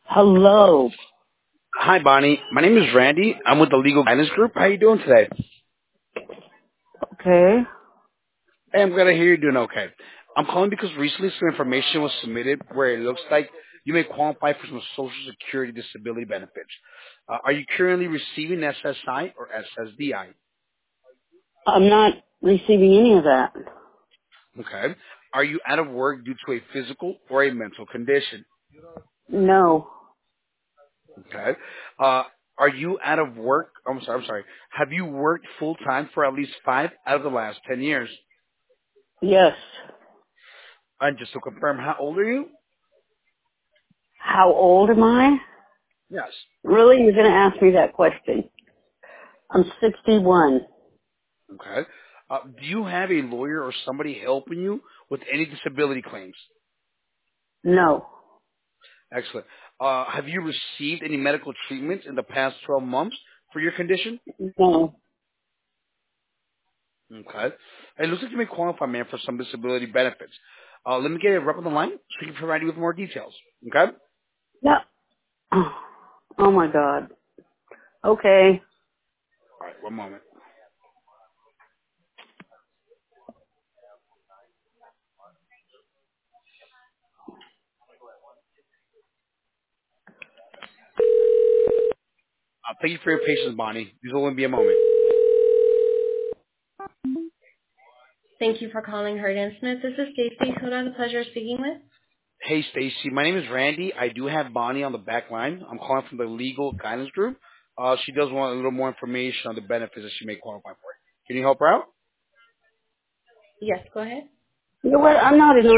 Hello. Hi, Bonnie. My name is Randy. I'm with the Legal Guidance Group. How you doing today? Okay. Hey, I'm glad to hear you're doing okay. I'm calling because recently some information was submitted where it looks like you may qualify for some Social Security disability benefits. Are you currently receiving SSI or SSDI? I'm not receiving any of that. Okay. Are you out of work due to a physical or a mental condition? No. Okay. Uh, are you out of work? I'm sorry. Have you worked full time for at least 5 out of the last 10 years? Yes. And just to confirm, how old are you? How old am I? Yes. Really? You're going to ask me that question. I'm 61. Okay. Do you have a lawyer or somebody helping you with any disability claims? No. Excellent. Have you received any medical treatment in the past 12 months for your condition? No. Okay. It looks like you may qualify, man, for some disability benefits. Let me get a rep on the line so we can provide you with more details. Okay? No. Oh my God. Okay. All right, one moment. Thank you for your patience, Bonnie. This will only be a moment. Thank you for calling Herd and Smith. This is Stacy. Who do I have the pleasure of speaking with? Hey, Stacy. My name is Randy. I do have Bonnie on the back line. I'm calling from the Legal Guidance Group. She does want a little more information on the benefits that she may qualify for. Can you help her out? Yes, go ahead. You know what? I'm not in